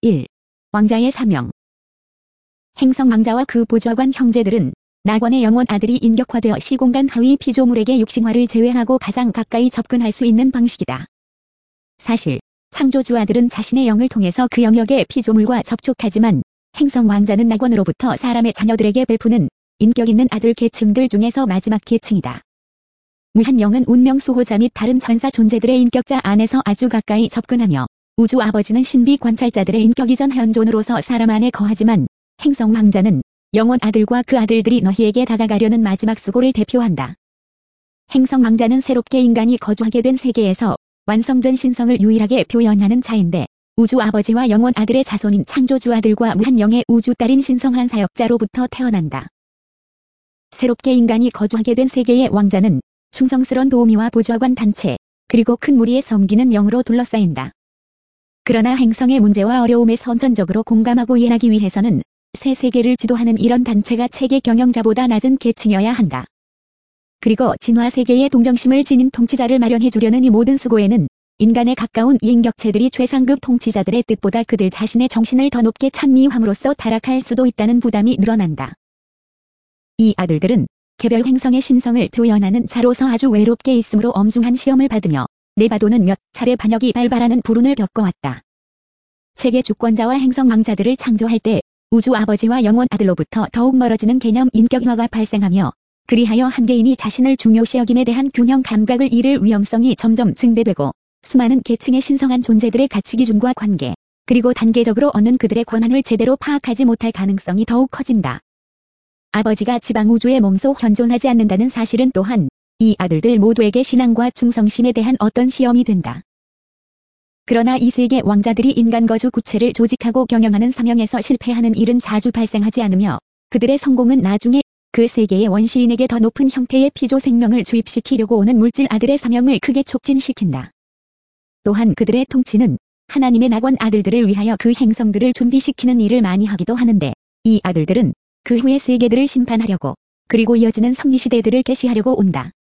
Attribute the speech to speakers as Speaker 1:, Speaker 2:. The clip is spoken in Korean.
Speaker 1: 1. 왕자의 사명. 행성 왕자와 그 보좌관 형제들은 낙원의 영원 아들이 인격화되어 시공간 하위 피조물에게 육신화를 제외하고 가장 가까이 접근할 수 있는 방식이다. 사실 창조주 아들은 자신의 영을 통해서 그 영역의 피조물과 접촉하지만 행성 왕자는 낙원으로부터 사람의 자녀들에게 베푸는 인격 있는 아들 계층들 중에서 마지막 계층이다. 무한 영은 운명 수호자 및 다른 천사 존재들의 인격자 안에서 아주 가까이 접근하며 우주 아버지는 신비 관찰자들의 인격 이전 현존으로서 사람 안에 거하지만 행성 왕자는 영원 아들과 그 아들들이 너희에게 다가가려는 마지막 수고를 대표한다. 행성 왕자는 새롭게 인간이 거주하게 된 세계에서 완성된 신성을 유일하게 표현하는 자인데 우주 아버지와 영원 아들의 자손인 창조주 아들과 무한 영의 우주 딸인 신성한 사역자로부터 태어난다. 새롭게 인간이 거주하게 된 세계의 왕자는 충성스런 도우미와 보좌관 단체, 그리고 큰 무리의 섬기는 영으로 둘러싸인다. 그러나 행성의 문제와 어려움에 선천적으로 공감하고 이해하기 위해서는 새 세계를 지도하는 이런 단체가 체계 경영자보다 낮은 계층이어야 한다. 그리고 진화 세계의 동정심을 지닌 통치자를 마련해 주려는 이 모든 수고에는 인간에 가까운 이 인격체들이 최상급 통치자들의 뜻보다 그들 자신의 정신을 더 높게 찬미함으로써 타락할 수도 있다는 부담이 늘어난다. 이 아들들은 개별 행성의 신성을 표현하는 자로서 아주 외롭게 있으므로 엄중한 시험을 받으며 네바도는 몇 차례 반역이 발발하는 불운을 겪어왔다. 체계 주권자와 행성 왕자들을 창조할 때 우주 아버지와 영원 아들로부터 더욱 멀어지는 개념 인격화가 발생하며 그리하여 한 개인이 자신을 중요시 여김에 대한 균형 감각을 잃을 위험성이 점점 증대되고 수많은 계층의 신성한 존재들의 가치 기준과 관계, 그리고 단계적으로 얻는 그들의 권한을 제대로 파악하지 못할 가능성이 더욱 커진다. 아버지가 지방 우주의 몸소 현존하지 않는다는 사실은 또한 이 아들들 모두에게 신앙과 충성심에 대한 어떤 시험이 된다. 그러나 이 세계 왕자들이 인간 거주 구체를 조직하고 경영하는 사명에서 실패하는 일은 자주 발생하지 않으며 그들의 성공은 나중에 그 세계의 원시인에게 더 높은 형태의 피조 생명을 주입시키려고 오는 물질 아들의 사명을 크게 촉진시킨다. 또한 그들의 통치는 하나님의 낙원 아들들을 위하여 그 행성들을 준비시키는 일을 많이 하기도 하는데 이 아들들은 그 후의 세계들을 심판하려고 그리고 이어지는 섭리시대들을 계시하려고 온다.